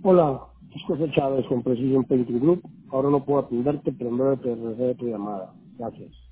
Hola, es José Chávez con Precision Painting Group. Ahora no puedo atenderte, pero en breve te regresaré tu llamada. Gracias.